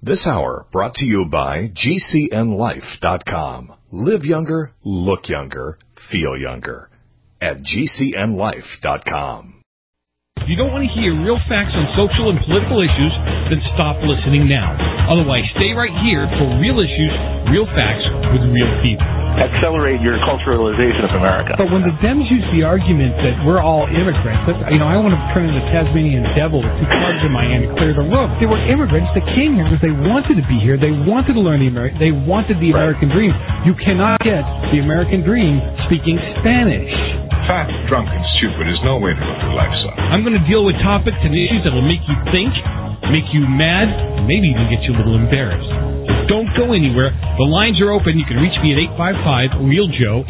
This hour brought to you by GCNLife.com. Live younger, look younger, feel younger. At GCNLife.com. If you don't want to hear real facts on social and political issues, then stop listening now. Otherwise, stay right here for real issues, real facts with real people. Accelerate your culturalization of America. But when the Dems use the argument that we're all immigrants, I want to turn into the Tasmanian devil with two clubs in my hand to clear the room. They were immigrants that came here because they wanted to be here. They wanted to learn they wanted the American dream. You cannot get the American dream speaking Spanish. Fat, drunk, and stupid is no way to live your life, son. I'm going to deal with topics and issues that will make you think, make you mad, and maybe even get you a little embarrassed. Don't go anywhere. The lines are open. You can reach me at 855-REAL-JOE,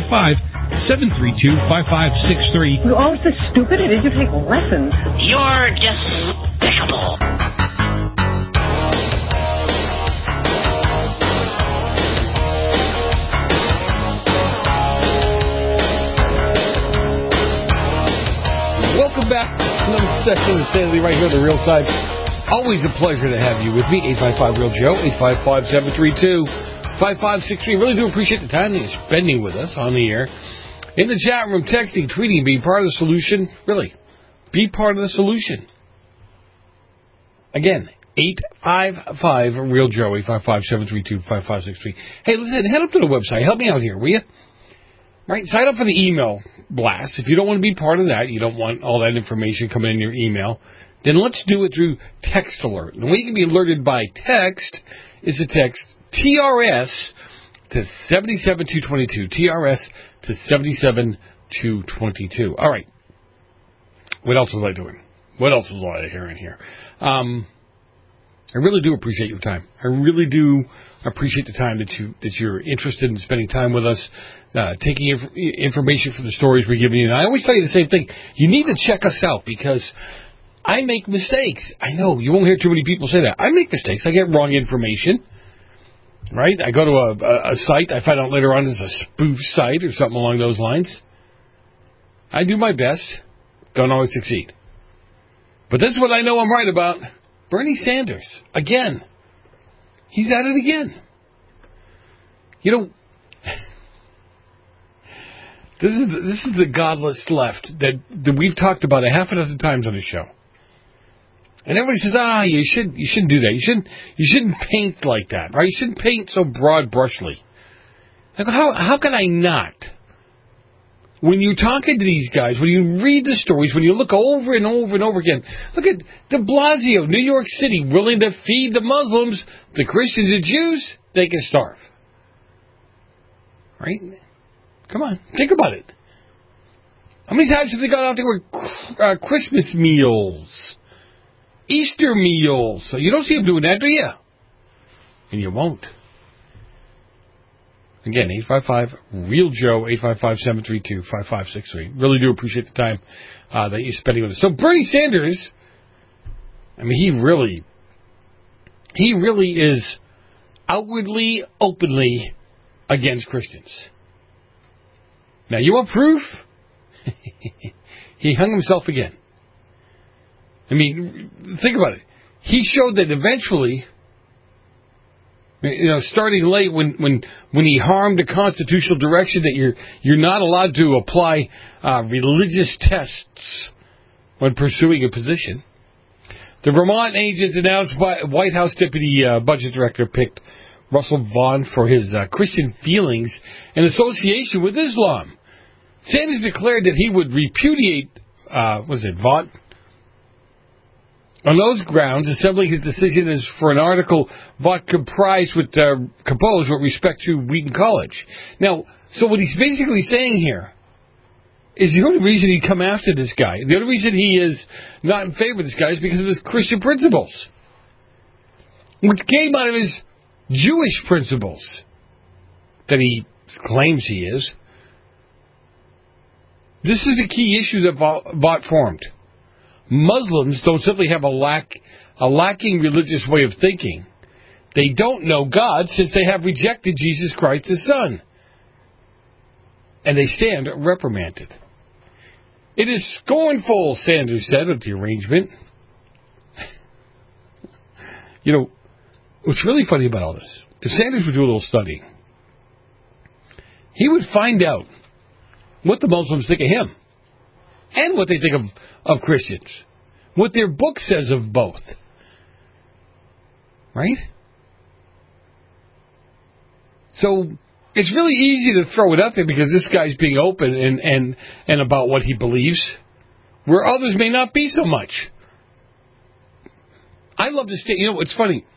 855-732-5563. You're all so stupid. Did you take lessons? You're despicable. Welcome back to another session of Insanity right here on the Real Side. Always a pleasure to have you with me. 855-REAL-JOE, 855-732-5563. Really do appreciate the time that you're spending with us on the air. In the chat room, texting, tweeting, being part of the solution. Really, be part of the solution. Again, 855-REAL-JOE, 855-732-5563. Hey, listen, head up to the website. Help me out here, will you? Right, sign up for the email blast. If you don't want to be part of that, you don't want all that information coming in your email, then let's do it through text alert. The way you can be alerted by text is to text TRS to 77222. TRS to 77222. All right. What else was I doing? What else was I hearing here? I really do appreciate your time. I really do appreciate the time that you're interested in spending time with us, taking information from the stories we're giving you. And I always tell you the same thing. You need to check us out because I make mistakes. I know you won't hear too many people say that. I make mistakes. I get wrong information. Right? I go to a site. I find out later on it's a spoof site or something along those lines. I do my best. Don't always succeed. But this is what I know I'm right about. Bernie Sanders. Again. He's at it again. You know, this is the godless left that we've talked about a half a dozen times on the show. And everybody says, you shouldn't do that. You shouldn't paint like that, right? You shouldn't paint so broad brushly. Like, how can I not? When you're talking to these guys, when you read the stories, when you look over and over and over again, look at de Blasio, New York City, willing to feed the Muslims, the Christians and Jews, they can starve. Right? Come on, think about it. How many times have they gone out there with Christmas meals, Easter meals? So you don't see them doing that, do you? And you won't. Again, 855-REAL-JOE, 855-732-5563. Really do appreciate the time that you're spending with us. So Bernie Sanders, I mean, he really is outwardly, openly against Christians. Now, you want proof? He hung himself again. I mean, think about it. He showed that eventually, starting late when he harmed the constitutional direction that you're not allowed to apply religious tests when pursuing a position. The Vermont agent announced White House Deputy Budget Director picked Russell Vaughn for his Christian feelings in association with Islam. Sanders declared that he would repudiate, Vaughn? On those grounds, assembling his decision is for an article Vaughn composed with respect to Wheaton College. Now, so what he's basically saying here is the only reason he'd come after this guy, the only reason he is not in favor of this guy is because of his Christian principles, which came out of his Jewish principles that he claims he is. This is the key issue that Vaughn formed. Muslims don't simply have a lacking religious way of thinking. They don't know God since they have rejected Jesus Christ, His Son. And they stand reprimanded. It is scornful, Sanders said, of the arrangement. what's really funny about all this, if Sanders would do a little study, he would find out what the Muslims think of him and what they think of Christians, what their book says of both. Right? So it's really easy to throw it out there because this guy's being open and about what he believes, where others may not be so much. I love to stay. You know, it's funny.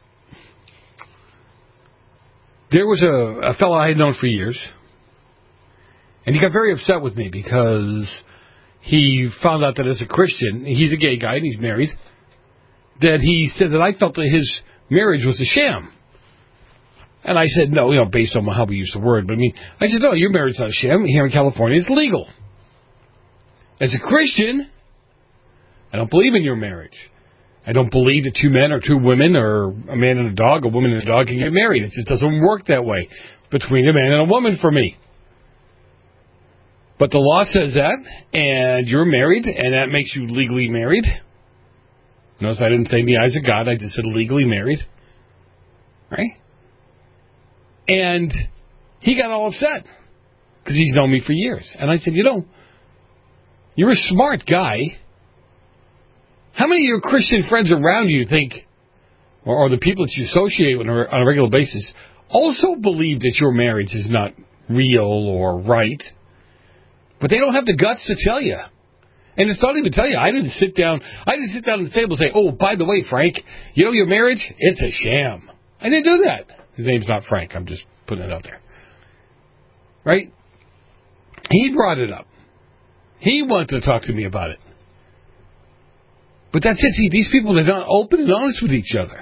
There was a fellow I had known for years, and he got very upset with me because he found out that as a Christian, he's a gay guy and he's married, that he said that I felt that his marriage was a sham. And I said, no, based on how we use the word. But I said, no, your marriage is not a sham. Here in California, it's legal. As a Christian, I don't believe in your marriage. I don't believe that two men or two women or a man and a dog, a woman and a dog can get married. It just doesn't work that way between a man and a woman for me. But the law says that, and you're married, and that makes you legally married. Notice I didn't say in the eyes of God, I just said legally married. Right? And he got all upset because he's known me for years. And I said, you're a smart guy. How many of your Christian friends around you think, or the people that you associate with on a regular basis, also believe that your marriage is not real or right? But they don't have the guts to tell you. And it's not even tell you. I didn't sit down at the table and say, oh, by the way, Frank, your marriage, it's a sham. I didn't do that. His name's not Frank. I'm just putting it out there. Right? He brought it up. He wanted to talk to me about it. But that's it. See, these people, they're not open and honest with each other.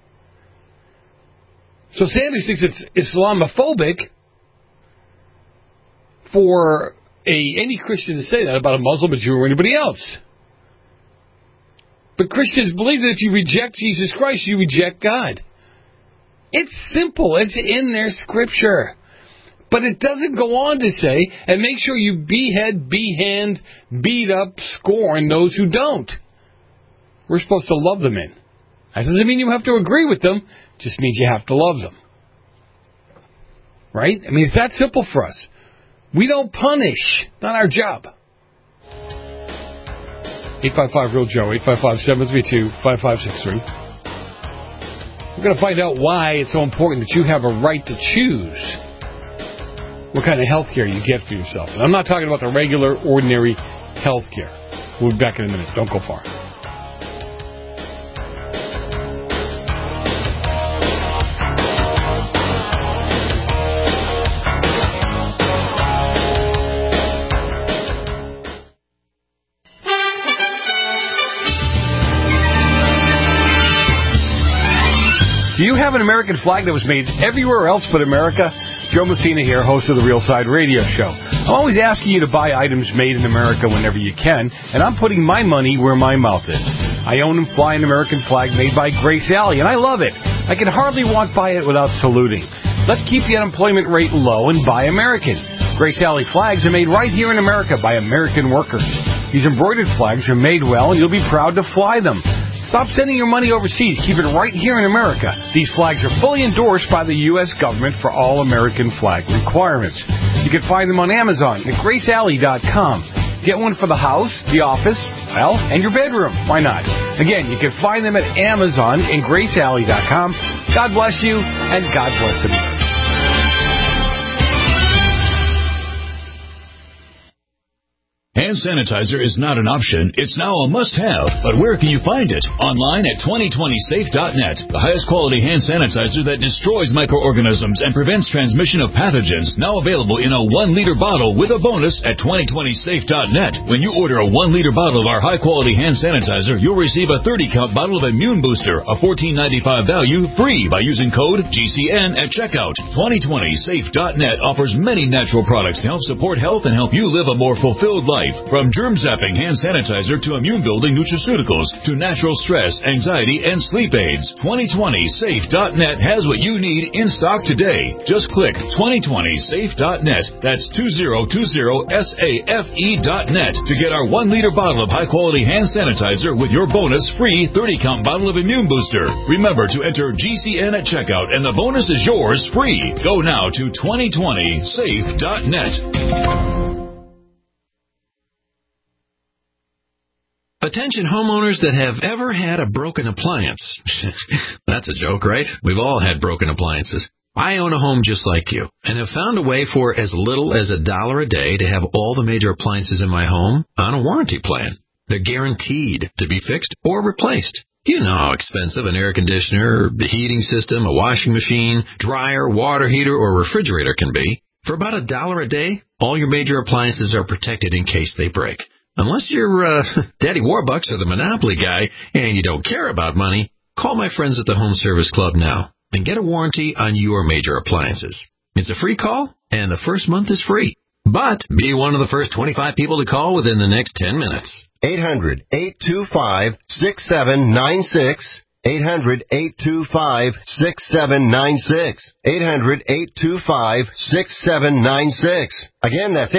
So Sanders thinks it's Islamophobic for any Christian to say that about a Muslim, a Jew, or anybody else. But Christians believe that if you reject Jesus Christ, you reject God. It's simple. It's in their scripture. But it doesn't go on to say, and make sure you behead, behand, beat up, scorn those who don't. We're supposed to love the men. That doesn't mean you have to agree with them. It just means you have to love them. Right? I mean, it's that simple for us. We don't punish. Not our job. 855-REAL-JOE, 855-732-5563. We're going to find out why it's so important that you have a right to choose what kind of health care you get for yourself. And I'm not talking about the regular, ordinary health care. We'll be back in a minute. Don't go far. Do you have an American flag that was made everywhere else but America? Joe Messina here, host of the Real Side Radio Show. I'm always asking you to buy items made in America whenever you can, and I'm putting my money where my mouth is. I own and fly an American flag made by Grace Alley, and I love it. I can hardly walk by it without saluting. Let's keep the unemployment rate low and buy American. Grace Alley flags are made right here in America by American workers. These embroidered flags are made well, and you'll be proud to fly them. Stop sending your money overseas. Keep it right here in America. These flags are fully endorsed by the U.S. government for all American flag requirements. You can find them on Amazon at GraceAlley.com. Get one for the house, the office, well, and your bedroom. Why not? Again, you can find them at Amazon and GraceAlley.com. God bless you, and God bless America. Hand sanitizer is not an option, it's now a must-have. But where can you find it? Online at 2020safe.net. The highest quality hand sanitizer that destroys microorganisms and prevents transmission of pathogens. Now available in a 1-liter bottle with a bonus at 2020safe.net. When you order a 1-liter bottle of our high-quality hand sanitizer, you'll receive a 30-count bottle of Immune Booster, a $14.95 value, free by using code GCN at checkout. 2020safe.net offers many natural products to help support health and help you live a more fulfilled life. life. From germ-zapping hand sanitizer to immune-building nutraceuticals to natural stress, anxiety, and sleep aids, 2020safe.net has what you need in stock today. Just click 2020safe.net. That's 2020safe.net to get our 1-liter bottle of high-quality hand sanitizer with your bonus free 30-count bottle of Immune Booster. Remember to enter GCN at checkout, and the bonus is yours free. Go now to 2020safe.net. Attention homeowners that have ever had a broken appliance. That's a joke, right? We've all had broken appliances. I own a home just like you and have found a way for as little as $1 a day to have all the major appliances in my home on a warranty plan. They're guaranteed to be fixed or replaced. You know how expensive an air conditioner, the heating system, a washing machine, dryer, water heater, or refrigerator can be. For about $1 a day, all your major appliances are protected in case they break. Unless you're Daddy Warbucks or the Monopoly guy and you don't care about money, call my friends at the Home Service Club now and get a warranty on your major appliances. It's a free call, and the first month is free. But be one of the first 25 people to call within the next 10 minutes. 800-825-6796. 800-825-6796. 800-825-6796. Again, that's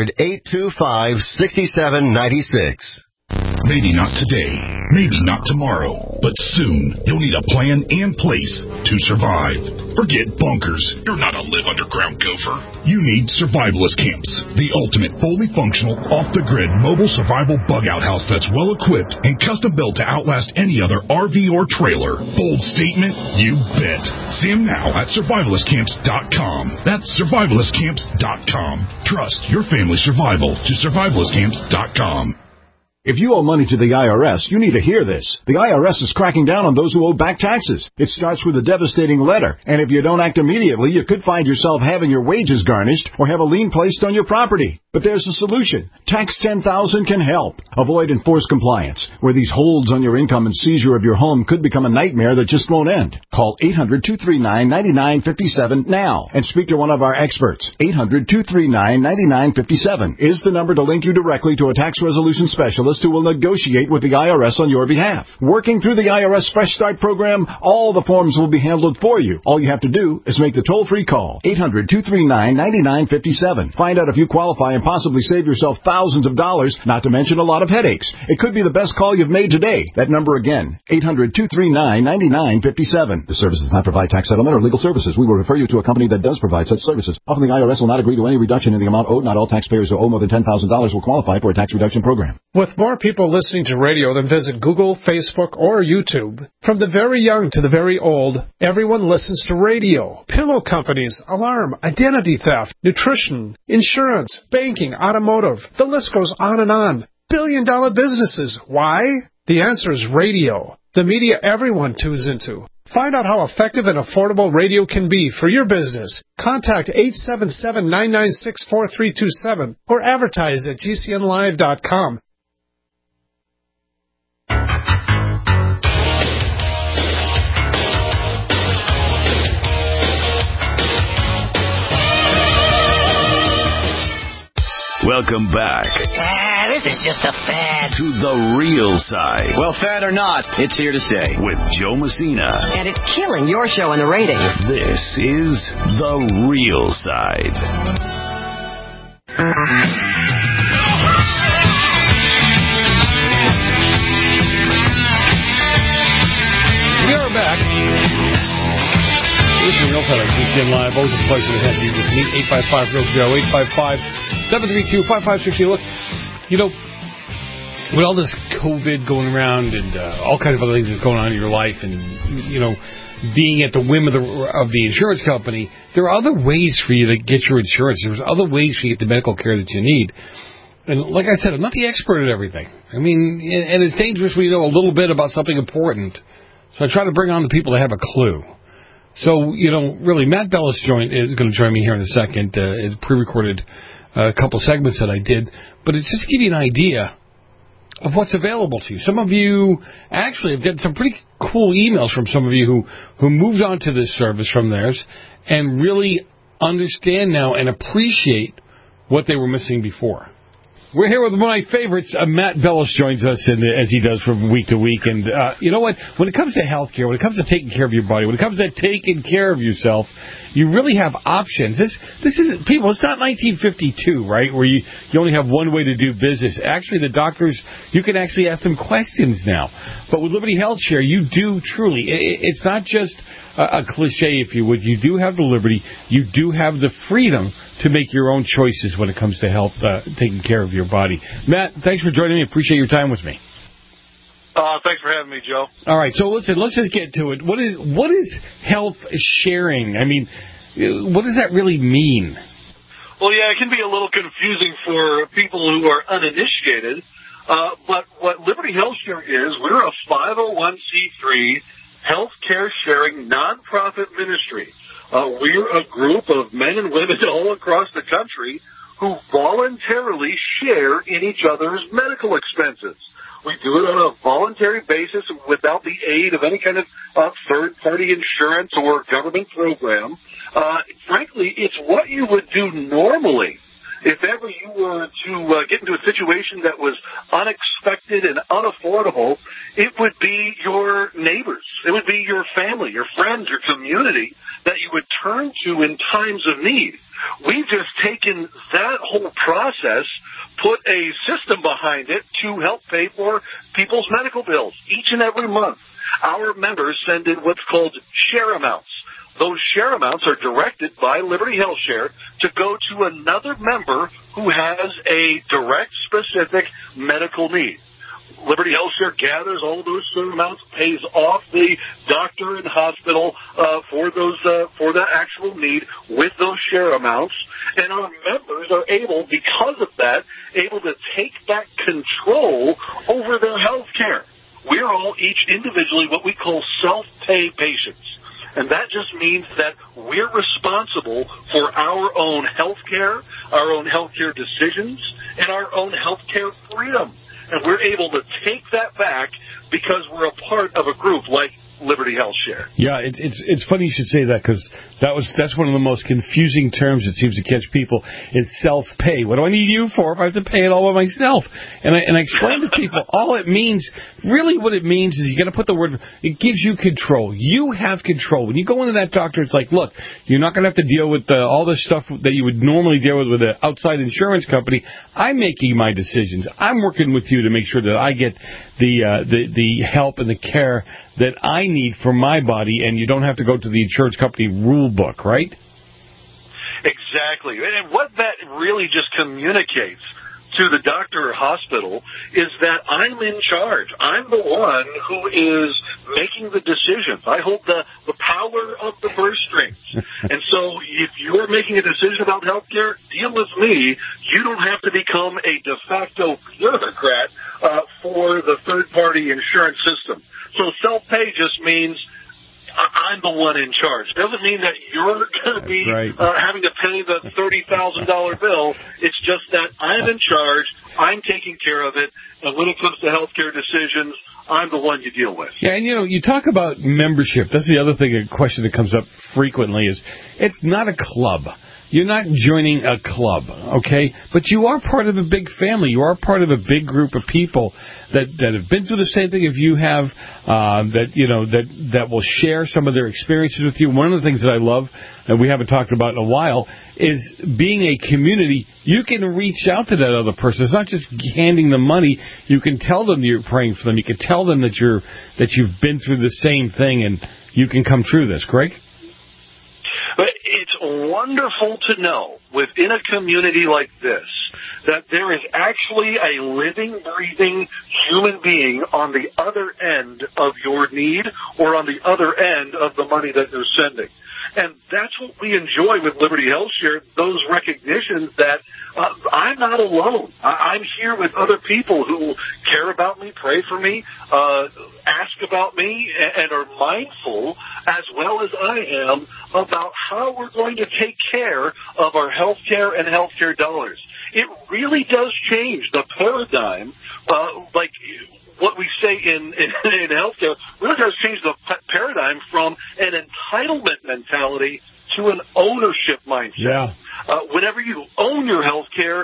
800-825-6796. Maybe not today, maybe not tomorrow, but soon you'll need a plan and place to survive. Forget bunkers. You're not a live underground gopher. You need Survivalist Camps, the ultimate fully functional, off-the-grid mobile survival bug-out house that's well-equipped and custom-built to outlast any other RV or trailer. Bold statement? You bet. See them now at survivalistcamps.com. That's survivalistcamps.com. Trust your family's survival to survivalistcamps.com. If you owe money to the IRS, you need to hear this. The IRS is cracking down on those who owe back taxes. It starts with a devastating letter, and if you don't act immediately, you could find yourself having your wages garnished or have a lien placed on your property. But there's a solution. Tax 10,000 can help. Avoid enforced compliance, where these holds on your income and seizure of your home could become a nightmare that just won't end. Call 800-239-9957 now and speak to one of our experts. 800-239-9957 is the number to link you directly to a tax resolution specialist who will negotiate with the IRS on your behalf. Working through the IRS Fresh Start program, all the forms will be handled for you. All you have to do is make the toll-free call. 800-239-9957. Find out if you qualify and possibly save yourself thousands of dollars, not to mention a lot of headaches. It could be the best call you've made today. That number again, 800-239-9957. The service does not provide tax settlement or legal services. We will refer you to a company that does provide such services. Often the IRS will not agree to any reduction in the amount owed. Not all taxpayers who owe more than $10,000 will qualify for a tax reduction program. With more people listening to radio than visit Google, Facebook, or YouTube, from the very young to the very old, everyone listens to radio. Pillow companies, alarm, identity theft, nutrition, insurance, banking, automotive. The list goes on and on. Billion-dollar businesses. Why? The answer is radio. The media everyone tunes into. Find out how effective and affordable radio can be for your business. Contact 877-996-4327 or advertise at GCNlive.com. Welcome back. This is just a fad. To the real side. Well, fad or not, it's here to stay. With Joe Messina. And it's killing your show in the ratings. This is The Real Side. We are back. This is the Real Side on GCN Live. Always a pleasure to have you with me. 855-REAL-JOE, 855-732-5560. Look, you know, with all this COVID going around and all kinds of other things that's going on in your life and, you know, being at the whim of the insurance company, there are other ways for you to get your insurance. There's other ways for you to get the medical care that you need. And like I said, I'm not the expert at everything. I mean, and it's dangerous when you know a little bit about something important. So I try to bring on the people that have a clue. So, you know, really, Matt Bellis is going to join me here in a second. It's pre-recorded a couple segments that I did. But it's just to give you an idea of what's available to you. Some of you actually have gotten some pretty cool emails from some of you who moved on to this service from theirs and really understand now and appreciate what they were missing before. We're here with one of my favorites. Matt Bellis joins us, as he does from week to week. And you know what? When it comes to health care, when it comes to taking care of your body, when it comes to taking care of yourself, you really have options. This isn't, people, it's not 1952, right, where you only have one way to do business. Actually, the doctors, you can actually ask them questions now. But with Liberty Health Share, you do truly. It's not just a cliche, if you would. You do have the liberty. You do have the freedom to make your own choices when it comes to health, taking care of your body. Matt, thanks for joining me. Appreciate your time with me. Thanks for having me, Joe. All right, so listen, let's just get to it. What is health sharing? I mean, what does that really mean? Well, yeah, it can be a little confusing for people who are uninitiated. But what Liberty Health Share is, we're a 501c3 healthcare sharing nonprofit ministry. We're a group of men and women all across the country who voluntarily share in each other's medical expenses. We do it on a voluntary basis without the aid of any kind of third-party insurance or government program. Frankly, it's what you would do normally. If ever you were to get into a situation that was unexpected and unaffordable, it would be your neighbors. It would be your family, your friends, your community that you would turn to in times of need. We've just taken that whole process, put a system behind it to help pay for people's medical bills each and every month. Our members send in what's called share amounts. Those share amounts are directed by Liberty Health Share to go to another member who has a direct, specific medical need. Liberty Health Share gathers all those share amounts, pays off the doctor and hospital for the actual need with those share amounts, and our members are able, because of that, able to take back control over their health care. We're all each individually what we call self-pay patients. And that just means that we're responsible for our own health care, our own health care decisions, and our own health care freedom. And we're able to take that back because we're a part of a group like Liberty Health Share. Yeah, it's funny you should say that, because that's one of the most confusing terms that seems to catch people is self-pay. What do I need you for if I have to pay it all by myself? And I explain to people all it means, really what it means is you got to put the word, it gives you control. You have control. When you go into that doctor, it's like, look, you're not going to have to deal with all the stuff that you would normally deal with an outside insurance company. I'm making my decisions. I'm working with you to make sure that I get the help and the care that I need for my body, and you don't have to go to the insurance company rule book, right? Exactly. And what that really just communicates to the doctor or hospital is that I'm in charge. I'm the one who is making the decisions. I hold the power of the purse strings. And so if you're making a decision about health care, deal with me. You don't have to become a de facto bureaucrat for the third-party insurance system. So self-pay just means I'm the one in charge. Doesn't mean that you're going to be having to pay the $30,000 bill. It's just that I'm in charge. I'm taking care of it. And when it comes to healthcare decisions, I'm the one you deal with. Yeah, and you talk about membership. That's the other thing, a question that comes up frequently is it's not a club. You're not joining a club, okay? But you are part of a big family. You are part of a big group of people that have been through the same thing as you have, that will share some of their experiences with you. One of the things that I love, that we haven't talked about in a while, is being a community. You can reach out to that other person. It's not just handing them money. You can tell them you're praying for them. You can tell them that you've been through the same thing and you can come through this, correct? But it's wonderful to know within a community like this that there is actually a living, breathing human being on the other end of your need or on the other end of the money that they're sending. And that's what we enjoy with Liberty Health Share, those recognitions that I'm not alone. I'm here with other people who care about me, pray for me, ask about me, and are mindful, as well as I am, about how we're going to take care of our health care and health care dollars. It really does change the paradigm, like what we say in healthcare really does change the paradigm from an entitlement mentality to an ownership mindset. Yeah. Whenever you own your health care,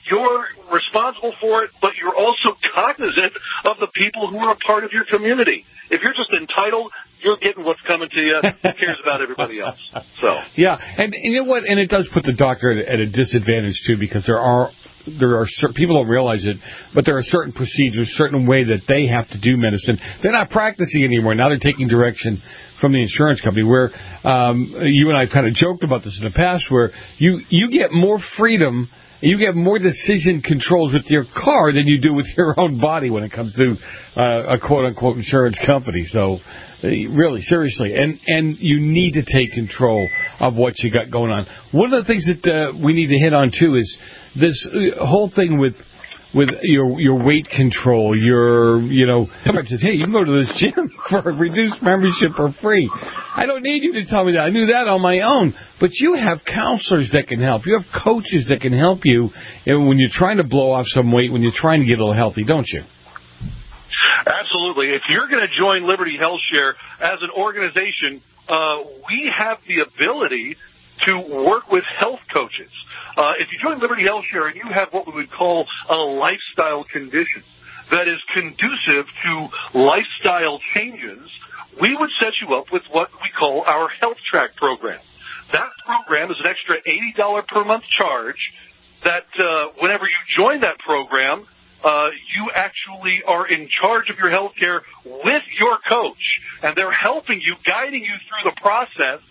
you're responsible for it, but you're also cognizant of the people who are a part of your community. If you're just entitled, you're getting what's coming to you. Who cares about everybody else? So yeah, and you know what? And it does put the doctor at a disadvantage too, because there are certain people don't realize it, but there are certain procedures, certain way that they have to do medicine. They're not practicing anymore. Now they're taking direction from the insurance company, where you and I kind of joked about this in the past, where you get more freedom, you get more decision controls with your car than you do with your own body when it comes to a quote-unquote insurance company. So really, seriously, and you need to take control of what you got going on. One of the things that we need to hit on, too, is this whole thing with your weight control, someone says, hey, you can go to this gym for a reduced membership for free. I don't need you to tell me that. I knew that on my own. But you have counselors that can help. You have coaches that can help you when you're trying to blow off some weight, when you're trying to get a little healthy, don't you? Absolutely. If you're going to join Liberty HealthShare as an organization, we have the ability to work with health coaches. If you join Liberty HealthShare and you have what we would call a lifestyle condition that is conducive to lifestyle changes, we would set you up with what we call our Health Track program. That program is an extra $80 per month charge that whenever you join that program, you actually are in charge of your health care with your coach, and they're helping you, guiding you through the process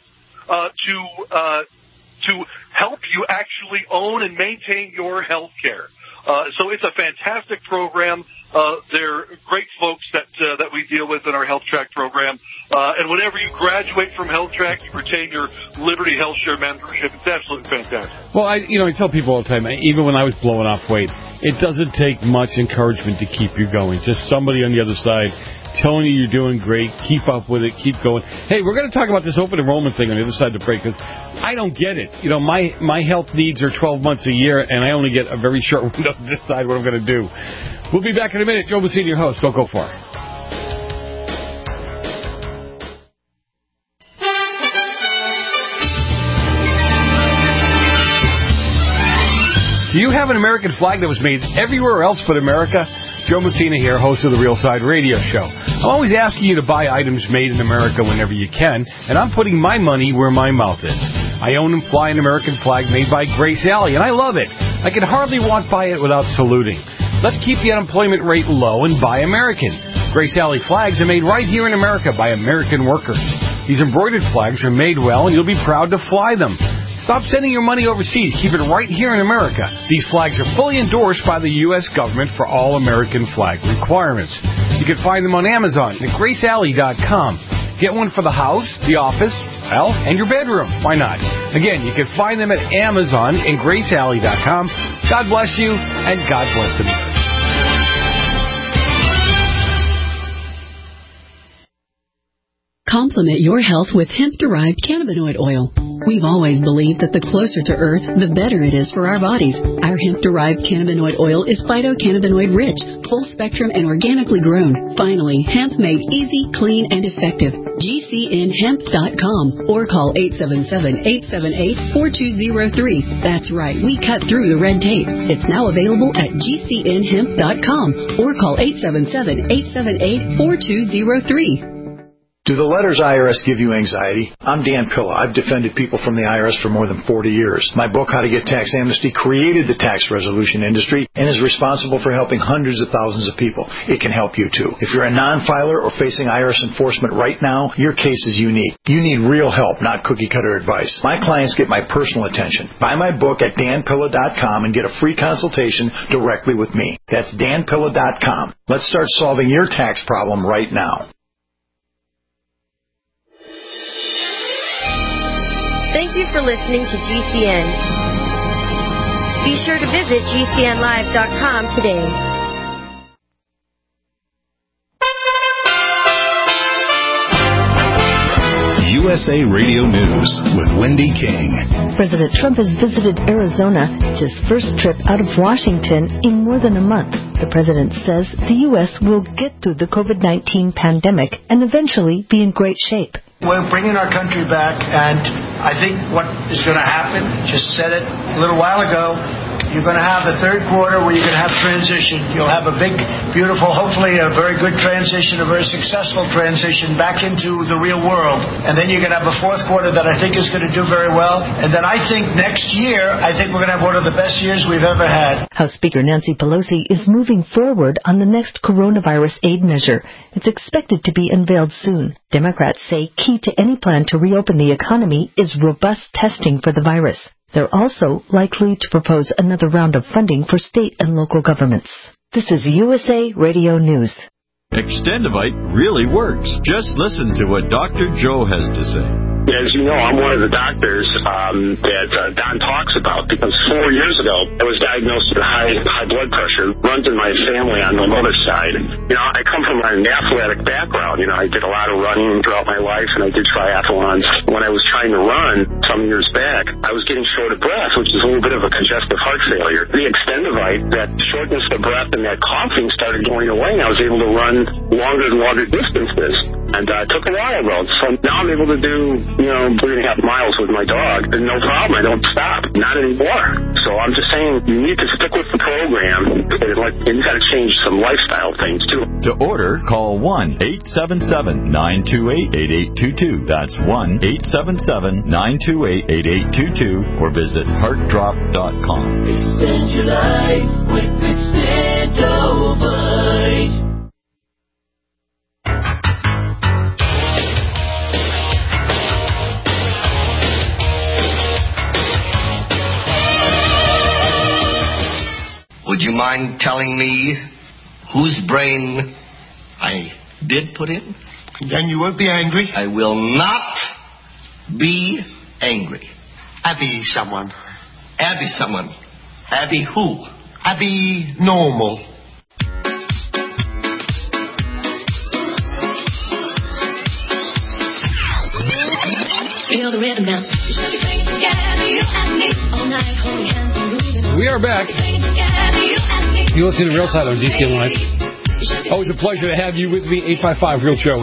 to help you actually own and maintain your health care. So it's a fantastic program. They're great folks that we deal with in our Health Track program. And whenever you graduate from Health Track, you retain your Liberty HealthShare membership. It's absolutely fantastic. Well, I tell people all the time, even when I was blowing off weight, it doesn't take much encouragement to keep you going. Just somebody on the other side telling you you're doing great, keep up with it, keep going. Hey, we're going to talk about this open enrollment thing on the other side of the break, because I don't get it. My health needs are 12 months a year, and I only get a very short window to decide what I'm going to do. We'll be back in a minute. Joe Messina, your host. Don't go far. Do you have an American flag that was made everywhere else but America? Joe Messina here, host of the Real Side Radio Show. I'm always asking you to buy items made in America whenever you can, and I'm putting my money where my mouth is. I own and fly an American flag made by Grace Alley, and I love it. I can hardly walk by it without saluting. Let's keep the unemployment rate low and buy American. Grace Alley flags are made right here in America by American workers. These embroidered flags are made well, and you'll be proud to fly them. Stop sending your money overseas. Keep it right here in America. These flags are fully endorsed by the U.S. government for all American flag requirements. You can find them on Amazon at GraceAlley.com. Get one for the house, the office, and your bedroom. Why not? Again, you can find them at Amazon and GraceAlley.com. God bless you, and God bless America. Complement your health with hemp-derived cannabinoid oil. We've always believed that the closer to Earth, the better it is for our bodies. Our hemp-derived cannabinoid oil is phytocannabinoid-rich, full-spectrum, and organically grown. Finally, hemp made easy, clean, and effective. GCNhemp.com or call 877-878-4203. That's right, we cut through the red tape. It's now available at GCNhemp.com or call 877-878-4203. Do the letters IRS give you anxiety? I'm Dan Pilla. I've defended people from the IRS for more than 40 years. My book, How to Get Tax Amnesty, created the tax resolution industry and is responsible for helping hundreds of thousands of people. It can help you, too. If you're a non-filer or facing IRS enforcement right now, your case is unique. You need real help, not cookie-cutter advice. My clients get my personal attention. Buy my book at danpilla.com and get a free consultation directly with me. That's danpilla.com. Let's start solving your tax problem right now. Thank you for listening to GCN. Be sure to visit GCNlive.com today. USA Radio News with Wendy King. President Trump has visited Arizona, his first trip out of Washington in more than a month. The president says the U.S. will get through the COVID-19 pandemic and eventually be in great shape. We're bringing our country back, and I think what is going to happen, just said it a little while ago, You're going to have the third quarter where you're going to have transition. You'll have a big, beautiful, hopefully a very good transition, a very successful transition back into the real world. And then you're going to have a fourth quarter that I think is going to do very well. And then I think next year, I think we're going to have one of the best years we've ever had. House Speaker Nancy Pelosi is moving forward on the next coronavirus aid measure. It's expected to be unveiled soon. Democrats say key to any plan to reopen the economy is robust testing for the virus. They're also likely to propose another round of funding for state and local governments. This is USA Radio News. Extendivite really works. Just listen to what Dr. Joe has to say. As you know, I'm one of the doctors that Don talks about, because 4 years ago, I was diagnosed with high blood pressure. Runs in my family on my mother's side. You know, I come from an athletic background. You know, I did a lot of running throughout my life, and I did triathlons. When I was trying to run some years back, I was getting short of breath, which is a little bit of a congestive heart failure. The Extendivite, that shortness of breath and that coughing started going away, and I was able to run longer and longer distances. And it took a while, though. So now I'm able to do 3.5 miles with my dog. And no problem. I don't stop. Not anymore. So I'm just saying, you need to stick with the program. And you got to change some lifestyle things, too. To order, call 1-877-928-8822. That's 1-877-928-8822. Or visit heartdrop.com. Extend your life with Extendovite. Would you mind telling me whose brain I did put in? Then you won't be angry? I will not be angry. Abby someone. Abby someone. Abby who? Abby normal. Feel the rhythm now. We are back. You listen to Real Side on GCN Live. Always a pleasure to have you with me. 855 Real Show,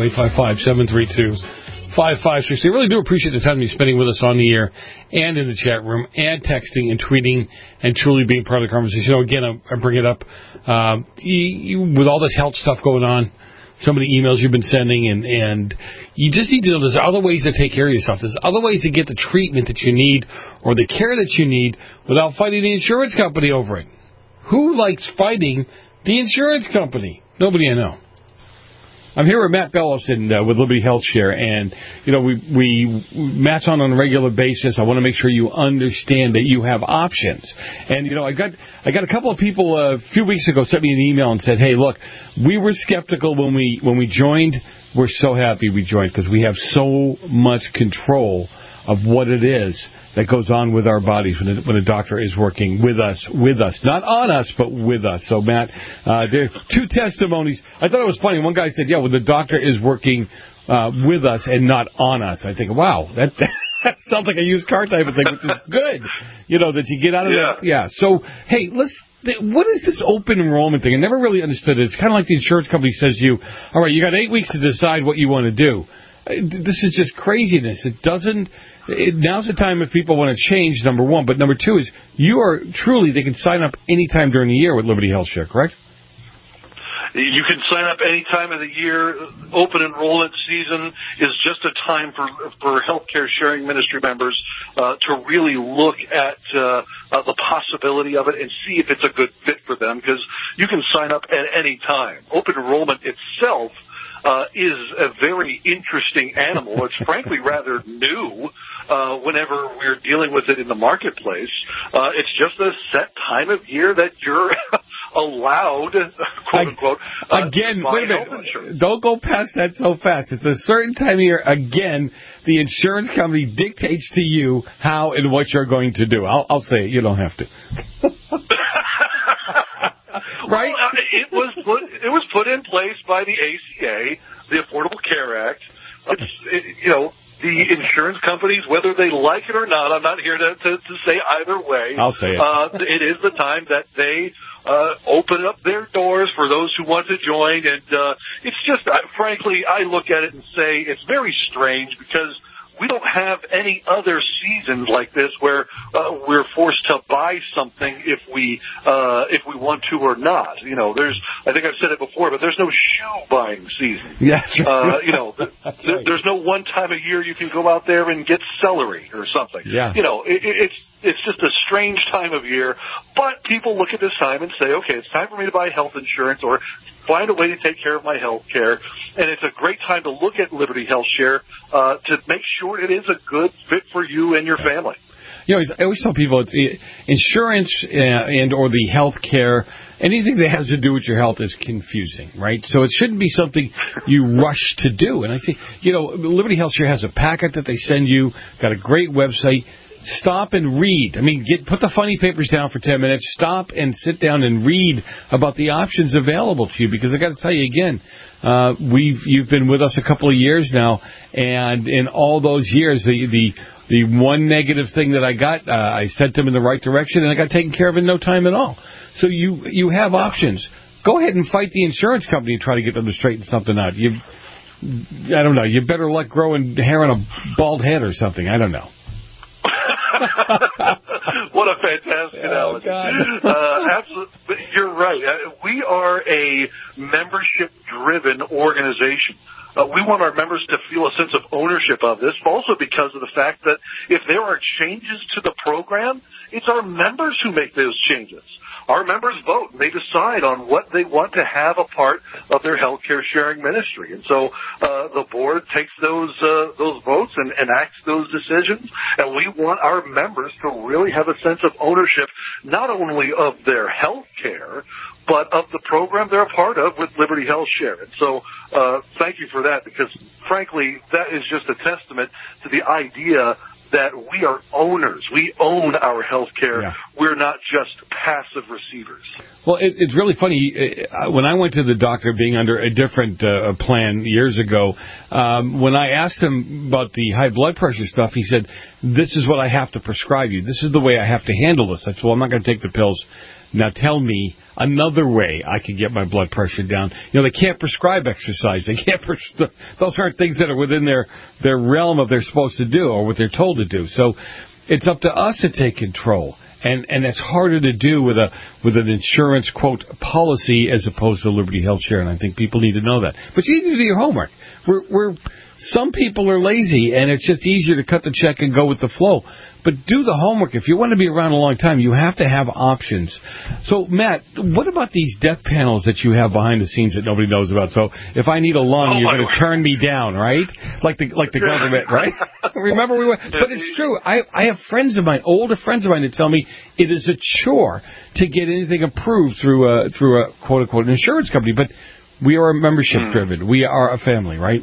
855-732-5560. I really do appreciate the time you're spending with us on the air and in the chat room and texting and tweeting and truly being part of the conversation. Again, I bring it up with all this health stuff going on, so many emails you've been sending, and you just need to know there's other ways to take care of yourself. There's other ways to get the treatment that you need or the care that you need without fighting the insurance company over it. Who likes fighting the insurance company? Nobody I know. I'm here with Matt Bellows with Liberty Health Share, and Matt's on a regular basis. I want to make sure you understand that you have options. And I got a couple of people a few weeks ago sent me an email and said, "Hey, look, we were skeptical when we joined. We're so happy we joined because we have so much control of what it is that goes on with our bodies when a doctor is working with us, not on us, but with us." So, Matt, there are two testimonies. I thought it was funny. One guy said, "Yeah, well, the doctor is working with us and not on us." I think, wow, that sounds like a used car type of thing, which is good. That you get out of that. Yeah. So, hey, what is this open enrollment thing? I never really understood it. It's kind of like the insurance company says to you, all right, you got 8 weeks to decide what you want to do. This is just craziness. Now's the time if people want to change, number one. But number two is they can sign up anytime during the year with Liberty Health Share, correct? You can sign up any time of the year. Open enrollment season is just a time for healthcare sharing ministry members to really look at the possibility of it and see if it's a good fit for them, because you can sign up at any time. Open enrollment itself is a very interesting animal. It's frankly rather new whenever we're dealing with it in the marketplace. It's just a set time of year that you're allowed, quote unquote, again, wait a minute. Don't go past that so fast. It's a certain time of year. Again, the insurance company dictates to you how and what you're going to do. I'll say it. You don't have to. Right? Well, it was put in place by the ACA, the Affordable Care Act. The insurance companies, whether they like it or not, I'm not here to say either way. I'll say it. It is the time that they open up their doors for those who want to join. And it's just, frankly, I look at it and say it's very strange, because we don't have any other seasons like this where we're forced to buy something if we want to or not. You know, I think I've said it before, but there's no shoe buying season. Yes. You know, there's no one time a year you can go out there and get celery or something. Yeah. You know, it's just a strange time of year, but people look at this time and say, okay, it's time for me to buy health insurance or find a way to take care of my health care. And it's a great time to look at Liberty Health Share to make sure it is a good fit for you and your family. You know, I always tell people insurance and or the health care, anything that has to do with your health is confusing, right? So it shouldn't be something you rush to do. And I say, you know, Liberty Health Share has a packet that they send you, got a great website. Stop and read. I mean, put the funny papers down for 10 minutes. Stop and sit down and read about the options available to you. Because I got to tell you again, you've been with us a couple of years now, and in all those years, the one negative thing that I got, I sent them in the right direction, and I got taken care of in no time at all. So you have options. Go ahead and fight the insurance company and try to get them to straighten something out. I don't know. You better luck growing hair on a bald head or something. I don't know. What a fantastic analogy. Absolutely. You're right. We are a membership-driven organization. We want our members to feel a sense of ownership of this, but also because of the fact that if there are changes to the program, it's our members who make those changes. Our members vote, and they decide on what they want to have a part of their healthcare sharing ministry. And so the board takes those votes and enacts those decisions, and we want our members to really have a sense of ownership, not only of their health care, but of the program they're a part of with Liberty Health Share. And so thank you for that, because, frankly, that is just a testament to the idea that we are owners. We own our health care. Yeah. We're not just passive receivers. Well, it's really funny. When I went to the doctor being under a different plan years ago, when I asked him about the high blood pressure stuff, he said, this is what I have to prescribe you. This is the way I have to handle this. I said, well, I'm not going to take the pills. Now tell me another way I can get my blood pressure down. You know, they can't prescribe exercise. They can't. Those aren't things that are within their realm of they're supposed to do or what they're told to do. So it's up to us to take control, and it's harder to do with an insurance quote policy as opposed to Liberty Health Share. And I think people need to know that. But you need to do your homework. Some people are lazy, and it's just easier to cut the check and go with the flow. But do the homework. If you want to be around a long time, you have to have options. So, Matt, what about these death panels that you have behind the scenes that nobody knows about? So, if I need a lung, you're going to turn me down, right? Like the government, right? Remember we were. But it's true. I have friends of mine, older friends of mine, that tell me it is a chore to get anything approved through a quote unquote insurance company. But we are membership driven. We are a family, right?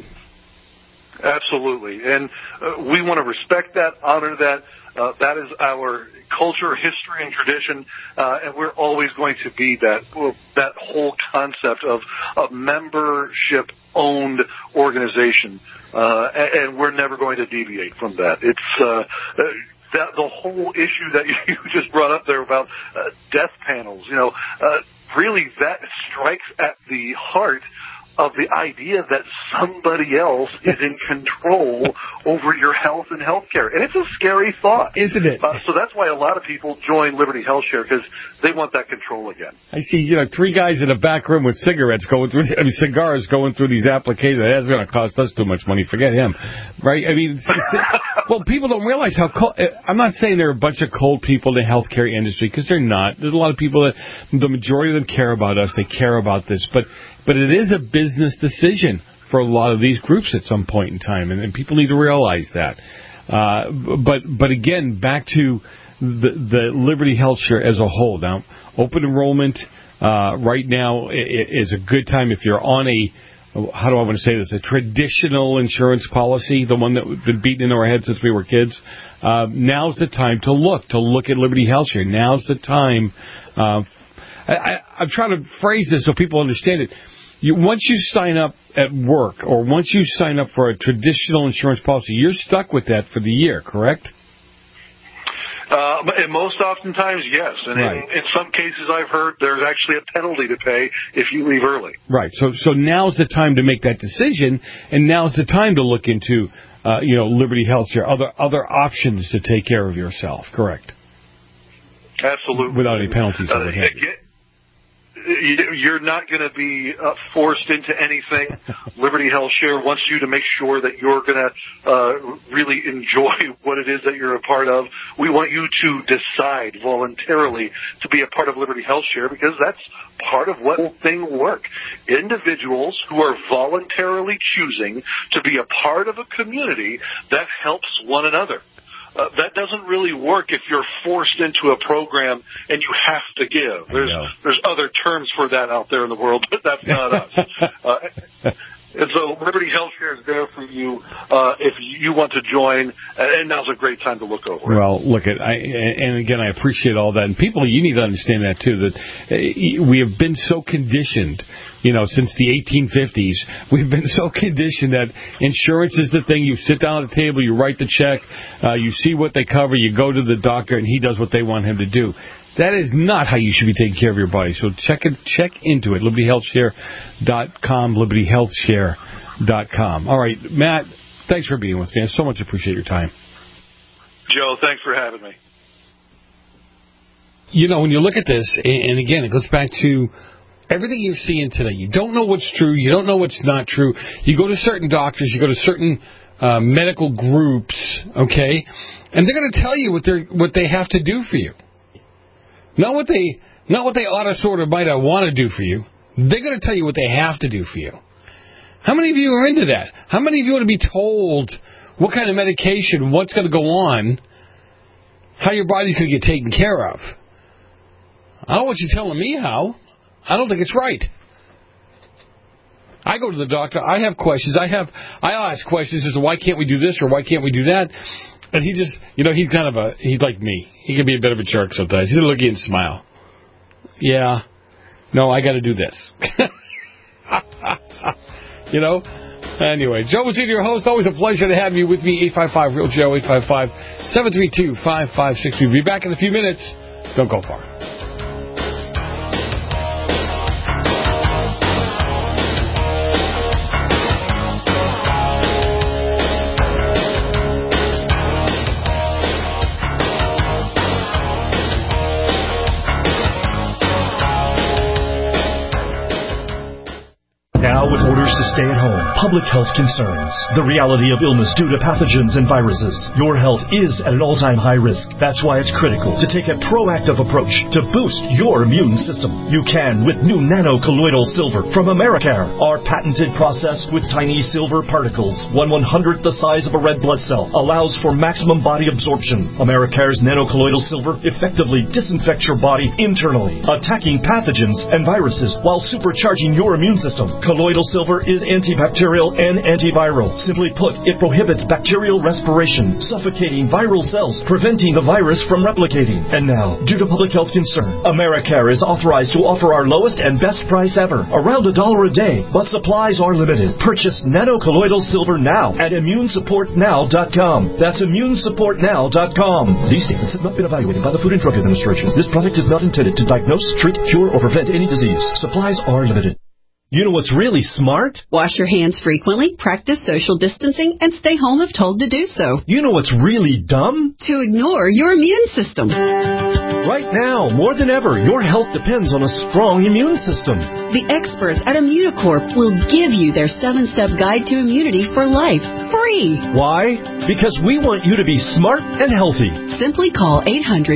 Absolutely, and we want to respect that, honor that. That is our culture, history, and tradition, and we're always going to be that whole concept of a membership-owned organization, and we're never going to deviate from that. It's that the whole issue that you just brought up there about death panels. You know, really that strikes at the heart of the idea that somebody else is in control over your health and health care. And it's a scary thought. Isn't it? So that's why a lot of people join Liberty Health Share, because they want that control again. I see, three guys in a back room with cigars going through these applications. That's going to cost us too much money. Forget him. Right? I mean, well, people don't realize how cold. I'm not saying there are a bunch of cold people in the healthcare industry, because they're not. There's a lot of people that, the majority of them care about us. They care about this. But it is a business decision for a lot of these groups at some point in time, and people need to realize that. But again, back to the Liberty Health Share as a whole. Now, open enrollment right now is a good time if you're on how do I want to say this, a traditional insurance policy, the one that we've been beating into our heads since we were kids. Now's the time to look at Liberty Health Share. Now's the time. I'm trying to phrase this so people understand it. Once you sign up at work, or once you sign up for a traditional insurance policy, you're stuck with that for the year, correct? And most oftentimes, yes. And in some cases I've heard there's actually a penalty to pay if you leave early. Right. So now's the time to make that decision, and now's the time to look into, Liberty Health Share, other options to take care of yourself. Correct. Absolutely. Without any penalties. You're not going to be forced into anything. Liberty Health Share wants you to make sure that you're going to really enjoy what it is that you're a part of. We want you to decide voluntarily to be a part of Liberty Health Share because that's part of what thing work. Individuals who are voluntarily choosing to be a part of a community that helps one another. That doesn't really work if you're forced into a program and you have to give. There's other terms for that out there in the world, but that's not us. And so Liberty Health Share is there for you if you want to join, and now's a great time to look over it. Well, and again, I appreciate all that. And people, you need to understand that, too, that we have been so conditioned, since the 1850s. We've been so conditioned that insurance is the thing. You sit down at the table, you write the check, you see what they cover, you go to the doctor, and he does what they want him to do. That is not how you should be taking care of your body. So check into it. LibertyHealthShare.com, LibertyHealthShare.com. All right, Matt, thanks for being with me. I so much appreciate your time. Joe, thanks for having me. When you look at this, and again, it goes back to everything you're seeing today. You don't know what's true. You don't know what's not true. You go to certain doctors. You go to certain medical groups, okay? And they're going to tell you what they have to do for you. Not what they ought to sort of might want to do for you. They're going to tell you what they have to do for you. How many of you are into that? How many of you want to be told what kind of medication, what's going to go on, how your body's going to get taken care of? I don't want you telling me how. I don't think it's right. I go to the doctor. I have questions. I ask questions as to why can't we do this or why can't we do that? And he just, he's like me. He can be a bit of a jerk sometimes. He'll look at you and smile. Yeah. No, I got to do this. Anyway, Joe was your host. Always a pleasure to have you with me. 855-REAL-JOE, 855-732-5562. We'll be back in a few minutes. Don't go far. Now with orders to stay at home, public health concerns, the reality of illness due to pathogens and viruses, your health is at an all-time high risk. That's why it's critical to take a proactive approach to boost your immune system. You can with new nano-colloidal silver from Americare. Our patented process with tiny silver particles, 1/100th the size of a red blood cell, allows for maximum body absorption. Americare's nano-colloidal silver effectively disinfects your body internally, attacking pathogens and viruses while supercharging your immune system. Colloidal silver is antibacterial and antiviral. Simply put, it prohibits bacterial respiration, suffocating viral cells, preventing the virus from replicating. And now, due to public health concern, Americare is authorized to offer our lowest and best price ever, around $1 a day, but supplies are limited. Purchase nano-colloidal silver now at ImmuneSupportNow.com. That's ImmuneSupportNow.com. These statements have not been evaluated by the Food and Drug Administration. This product is not intended to diagnose, treat, cure, or prevent any disease. Supplies are limited. You know what's really smart? Wash your hands frequently, practice social distancing, and stay home if told to do so. You know what's really dumb? To ignore your immune system. Right now, more than ever, your health depends on a strong immune system. The experts at Immunocorp will give you their 7-step guide to immunity for life, free. Why? Because we want you to be smart and healthy. Simply call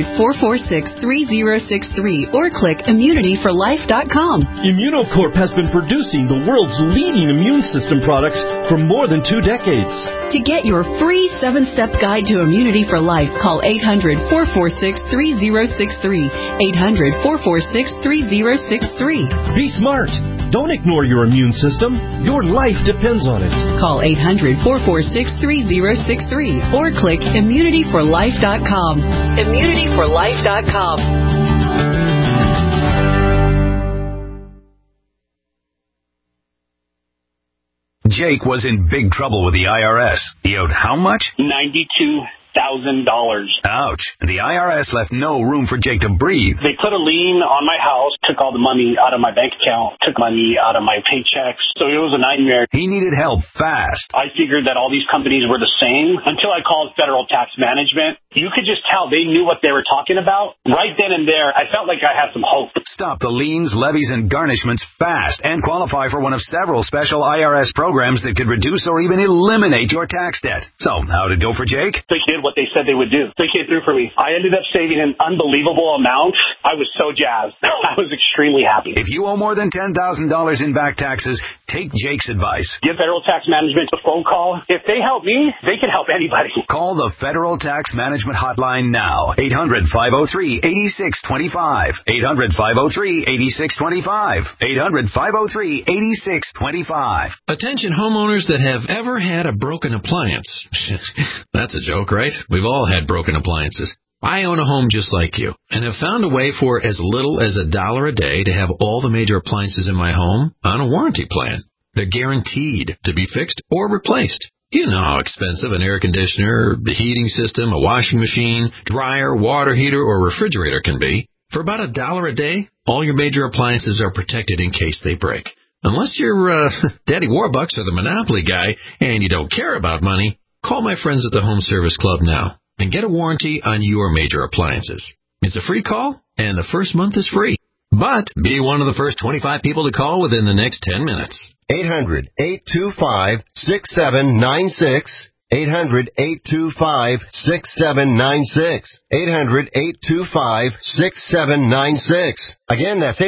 800-446-3063 or click immunityforlife.com. Immunocorp has been producing the world's leading immune system products for more than 2 decades. To get your free 7-step guide to immunity for life, call 800-446-3063. 800-446-3063. Be smart. Don't ignore your immune system. Your life depends on it. Call 800-446-3063 or click immunityforlife.com. Immunityforlife.com. Jake was in big trouble with the IRS. He owed how much? $92. Ouch. The IRS left no room for Jake to breathe. They put a lien on my house, took all the money out of my bank account, took money out of my paychecks. So it was a nightmare. He needed help fast. I figured that all these companies were the same until I called Federal Tax Management. You could just tell they knew what they were talking about. Right then and there, I felt like I had some hope. Stop the liens, levies, and garnishments fast and qualify for one of several special IRS programs that could reduce or even eliminate your tax debt. So, how'd it go for Jake? They did what they said they would do. They came through for me. I ended up saving an unbelievable amount. I was so jazzed. I was extremely happy. If you owe more than $10,000 in back taxes, take Jake's advice. Give Federal Tax Management a phone call. If they help me, they can help anybody. Call the Federal Tax Management Hotline now. 800-503-8625. 800-503-8625. 800-503-8625. Attention homeowners that have ever had a broken appliance. That's a joke, right? We've all had broken appliances. I own a home just like you and have found a way for as little as $1 a day to have all the major appliances in my home on a warranty plan. They're guaranteed to be fixed or replaced. You know how expensive an air conditioner, the heating system, a washing machine, dryer, water heater, or refrigerator can be. For about $1 a day, all your major appliances are protected in case they break. Unless you're Daddy Warbucks or the Monopoly guy and you don't care about money, call my friends at the Home Service Club now and get a warranty on your major appliances. It's a free call, and the first month is free. But be one of the first 25 people to call within the next 10 minutes. 800-825-6796. 800-825-6796. 800-825-6796. Again, that's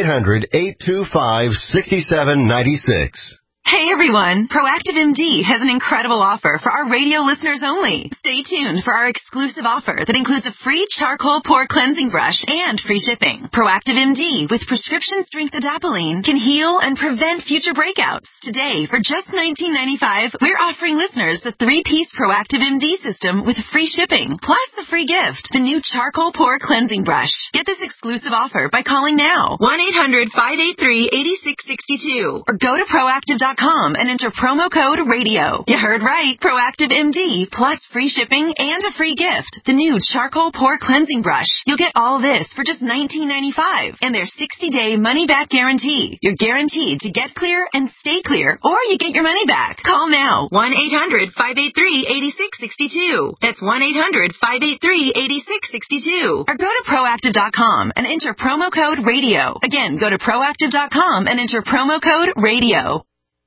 800-825-6796. Hey everyone, Proactive MD has an incredible offer for our radio listeners only. Stay tuned for our exclusive offer that includes a free charcoal pore cleansing brush and free shipping. Proactive MD with prescription strength adapalene can heal and prevent future breakouts. Today, for just $19.95, we're offering listeners the 3-piece Proactive MD system with free shipping, plus a free gift, the new charcoal pore cleansing brush. Get this exclusive offer by calling now, 1-800-583-8662, or go to Proactive.com and enter promo code RADIO. You heard right. Proactive MD plus free shipping and a free gift. The new charcoal pore cleansing brush. You'll get all this for just $19.95 and their 60-day money-back guarantee. You're guaranteed to get clear and stay clear, or you get your money back. Call now. 1-800-583-8662. That's 1-800-583-8662. Or go to Proactive.com and enter promo code RADIO. Again, go to Proactive.com and enter promo code RADIO.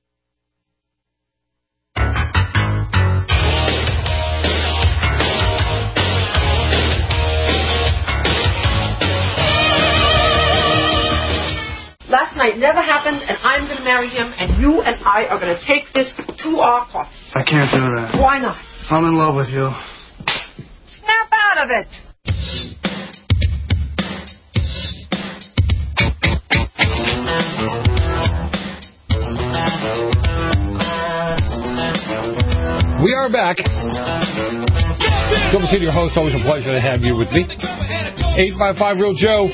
Last night never happened, and I'm going to marry him, and you and I are going to take this to our court. I can't do that. Why not? I'm in love with you. Snap out of it. We are back. Double City, your host. Always a pleasure to have you with me. 855-REAL-JOE.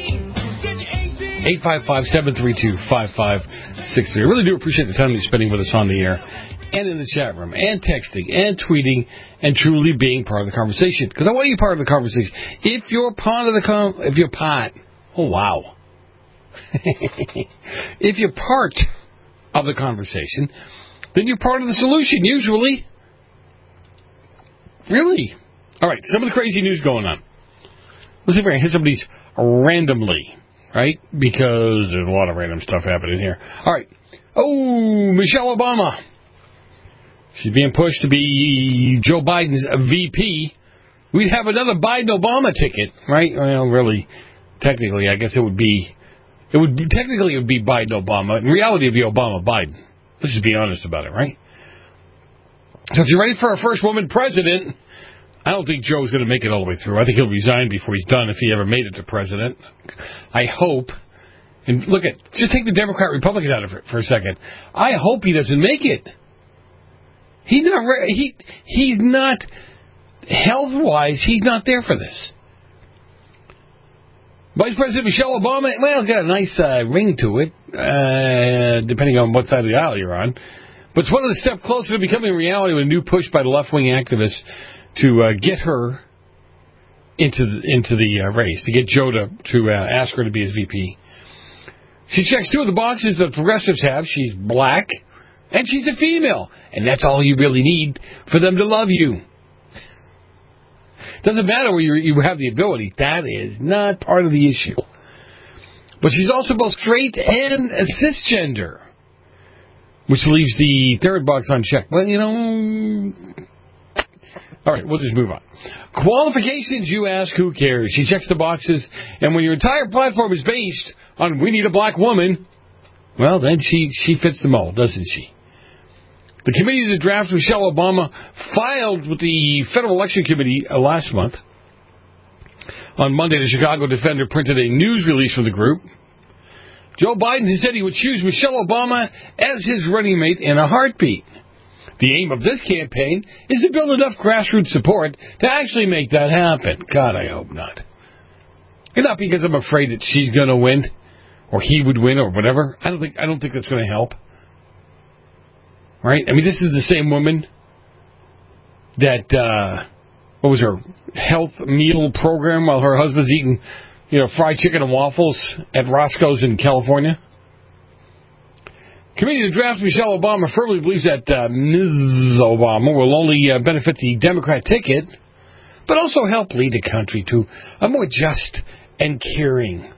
855-732-5563. I really do appreciate the time you're spending with us on the air and in the chat room and texting and tweeting and truly being part of the conversation. Because I want you part of the conversation. If you're part of the if you're part of the conversation, then you're part of the solution, usually. Really. All right, some of the crazy news going on. Let's see if I can hit some of these randomly. Right? Because there's a lot of random stuff happening here. All right. Oh, Michelle Obama. She's being pushed to be Joe Biden's VP. We'd have another Biden-Obama ticket, right? Well, really, technically, I guess it would be Biden-Obama. In reality, it would be Obama-Biden. Let's just be honest about it, right? So if you're ready for our first woman president, I don't think Joe's going to make it all the way through. I think he'll resign before he's done if he ever made it to president. I hope. And look at, just take the Democrat-Republican out of it for a second. I hope he doesn't make it. He's not health-wise, he's not there for this. Vice President Michelle Obama, well, it's got a nice ring to it, depending on what side of the aisle you're on. But it's one of the steps closer to becoming reality with a new push by the left-wing activists to get her into the race, to get Joe to ask her to be his VP. She checks 2 of the boxes that progressives have. She's black, and she's a female. And that's all you really need for them to love you. Doesn't matter where you have the ability. That is not part of the issue. But she's also both straight and cisgender, which leaves the 3rd box unchecked. Well, all right, we'll just move on. Qualifications, you ask, who cares? She checks the boxes, and when your entire platform is based on we need a black woman, well, then she fits the mold, doesn't she? The committee that drafts Michelle Obama filed with the Federal Election Committee last month. On Monday, the Chicago Defender printed a news release from the group. Joe Biden has said he would choose Michelle Obama as his running mate in a heartbeat. The aim of this campaign is to build enough grassroots support to actually make that happen. God, I hope not. And not because I'm afraid that she's going to win, or he would win, or whatever. I don't think that's going to help. Right? I mean, this is the same woman that, what was her health meal program while her husband's eating, fried chicken and waffles at Roscoe's in California? Committee that drafts Michelle Obama firmly believes that Ms. Obama will only benefit the Democrat ticket, but also help lead the country to a more just and caring.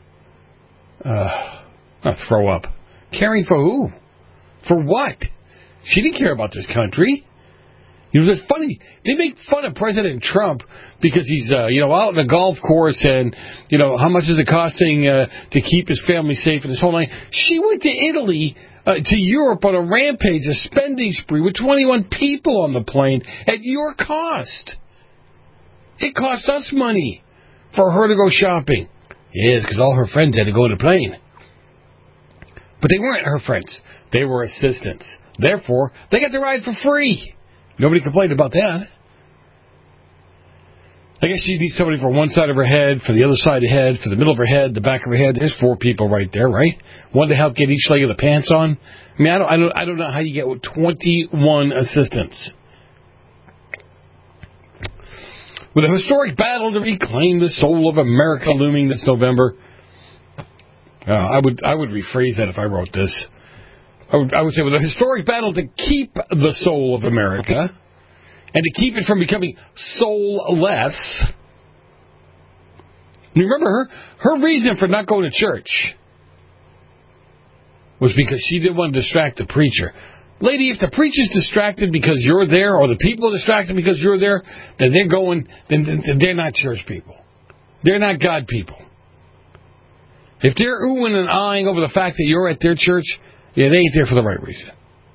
Throw up. Caring for who? For what? She didn't care about this country. It's funny. They make fun of President Trump because he's, out on the golf course and, how much is it costing to keep his family safe and this whole night. She went to Italy, to Europe on a rampage, a spending spree with 21 people on the plane at your cost. It cost us money for her to go shopping. Yes, because all her friends had to go on the plane. But they weren't her friends. They were assistants. Therefore, they got the ride for free. Nobody complained about that. I guess you need somebody for one side of her head, for the other side of her head, for the middle of her head, the back of her head. There's 4 people right there, right? One to help get each leg of the pants on. I mean, I don't know how you get 21 assistants. With a historic battle to reclaim the soul of America looming this November, I would rephrase that if I wrote this. I would say with a historic battle to keep the soul of America and to keep it from becoming soulless. You remember her reason for not going to church was because she didn't want to distract the preacher. Lady, if the preacher's distracted because you're there, or the people are distracted because you're there, then they're not church people. They're not God people. If they're oohing and eyeing over the fact that you're at their church, yeah, they ain't there for the right reason.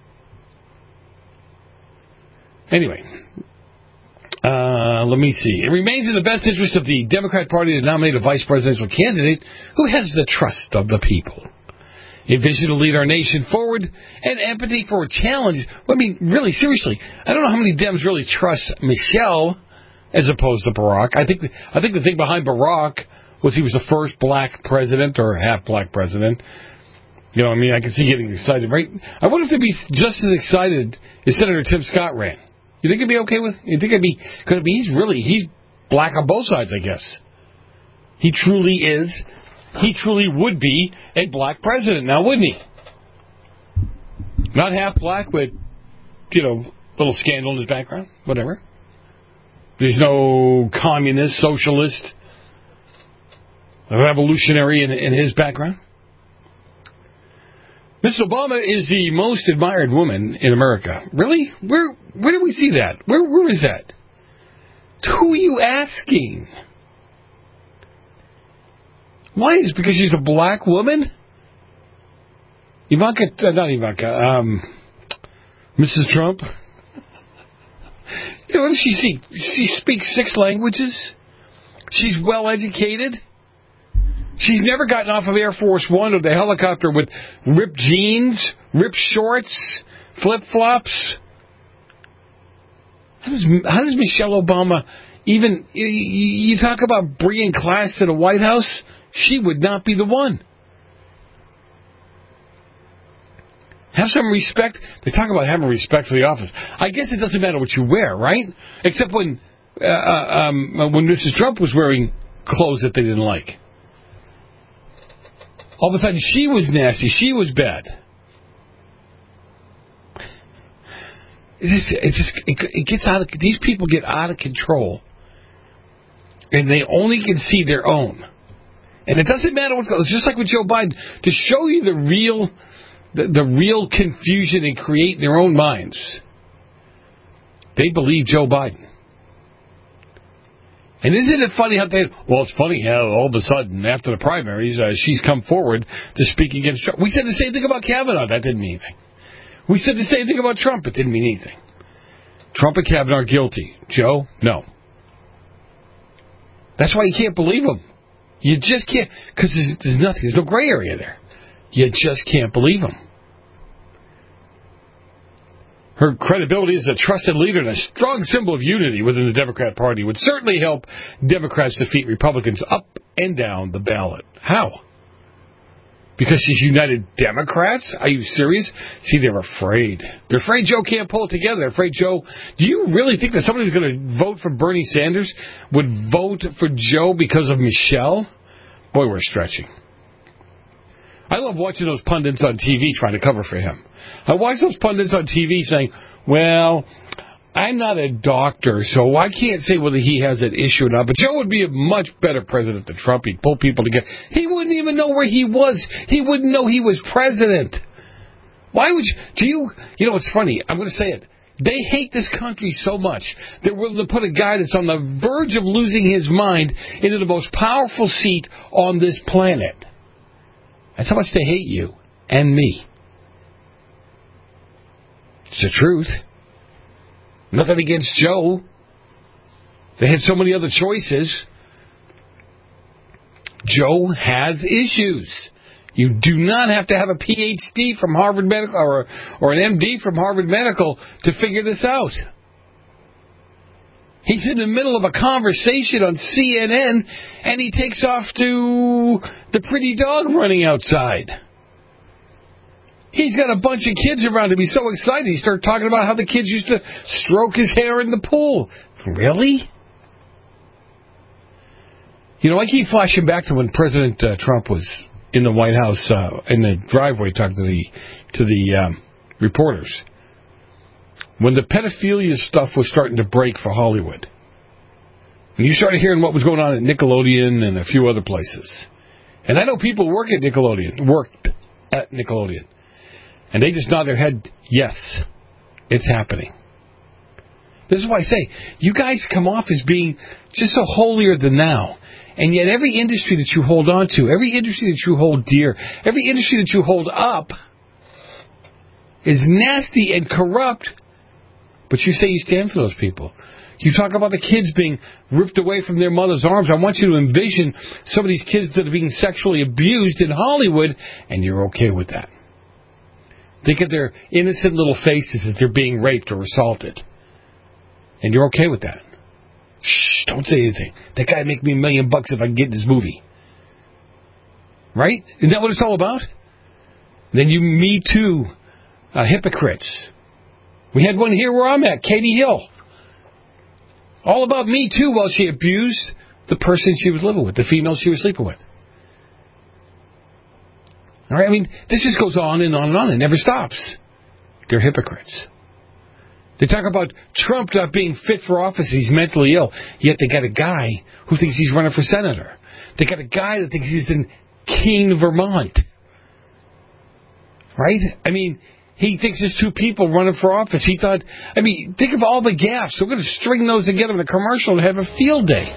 Anyway, let me see. It remains in the best interest of the Democrat Party to nominate a vice presidential candidate who has the trust of the people, a vision to lead our nation forward, and empathy for a challenge. I mean, really, seriously, I don't know how many Dems really trust Michelle as opposed to Barack. I think the thing behind Barack was he was the first black president, or half-black president. I can see getting excited, right? I wonder if they'd be just as excited if Senator Tim Scott ran. You think it'd be okay with? You think it'd be? Because he's black on both sides, I guess. He truly is. He truly would be a black president now, wouldn't he? Not half black, but little scandal in his background, whatever. There's no communist, socialist, revolutionary in his background. Mrs. Obama is the most admired woman in America. Really? Where do we see that? Where is that? Who are you asking? Why? Is it because she's a black woman? Mrs. Trump. What does she see? She speaks 6 languages. She's well educated. She's never gotten off of Air Force One or the helicopter with ripped jeans, ripped shorts, flip-flops. How does Michelle Obama even... You talk about bringing class to the White House? She would not be the one. Have some respect. They talk about having respect for the office. I guess it doesn't matter what you wear, right? Except when when Mrs. Trump was wearing clothes that they didn't like. All of a sudden, she was nasty. She was bad. It gets out of. These people get out of control, and they only can see their own. And it doesn't matter what's going on. It's just like with Joe Biden. To show you the real confusion and create their own minds, they believe Joe Biden. And isn't it funny how it's funny how all of a sudden, after the primaries, she's come forward to speak against Trump. We said the same thing about Kavanaugh. That didn't mean anything. We said the same thing about Trump. It didn't mean anything. Trump and Kavanaugh are guilty. Joe, no. That's why you can't believe them. You just can't, because there's nothing. There's no gray area there. You just can't believe them. Her credibility as a trusted leader and a strong symbol of unity within the Democrat Party would certainly help Democrats defeat Republicans up and down the ballot. How? Because she's united Democrats? Are you serious? See, they're afraid. They're afraid Joe can't pull it together. They're afraid Joe... Do you really think that somebody who's going to vote for Bernie Sanders would vote for Joe because of Michelle? Boy, we're stretching. I love watching those pundits on TV trying to cover for him. I watch those pundits on TV saying, well, I'm not a doctor, so I can't say whether he has an issue or not, but Joe would be a much better president than Trump. He'd pull people together. He wouldn't even know where he was. He wouldn't know he was president. Why would you... You know, it's funny. I'm going to say it. They hate this country so much, they're willing to put a guy that's on the verge of losing his mind into the most powerful seat on this planet. That's how much they hate you and me. It's the truth. Nothing against Joe. They had so many other choices. Joe has issues. You do not have to have a PhD from Harvard Medical or an MD from Harvard Medical to figure this out. He's in the middle of a conversation on CNN, and he takes off to the pretty dog running outside. He's got a bunch of kids around him. He's so excited. He started talking about how the kids used to stroke his hair in the pool. Really? You know, I keep flashing back to when President Trump was in the White House, in the driveway, talking to the reporters. When the pedophilia stuff was starting to break for Hollywood. And you started hearing what was going on at Nickelodeon and a few other places. And I know people worked at Nickelodeon. And they just nod their head, yes, it's happening. This is why I say, you guys come off as being just so holier than thou. And yet every industry that you hold on to, every industry that you hold dear, every industry that you hold up is nasty and corrupt. But you say you stand for those people. You talk about the kids being ripped away from their mother's arms. I want you to envision some of these kids that are being sexually abused in Hollywood, and you're okay with that. Think of their innocent little faces as they're being raped or assaulted. And you're okay with that. Shh, don't say anything. That guy make me $1 million if I can get in his movie. Right? Isn't that what it's all about? Then you Me Too hypocrites. We had one here where I'm at, Katie Hill. All about Me Too while she abused the person she was living with, the female she was sleeping with. All right, I mean, this just goes on and on and on. It never stops. They're hypocrites. They talk about Trump not being fit for office. He's mentally ill. Yet they got a guy who thinks he's running for senator. They got a guy that thinks he's in Keene, Vermont. Right? I mean, he thinks there's two people running for office. He thought, I mean, think of all the gaffes. We're going to string those together in a commercial and have a field day.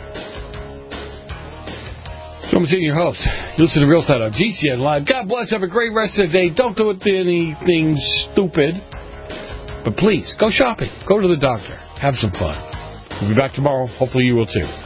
So I'm your host. You listen to Real Side on GCN Live. God bless. Have a great rest of the day. Don't do anything stupid. But please, go shopping. Go to the doctor. Have some fun. We'll be back tomorrow. Hopefully you will too.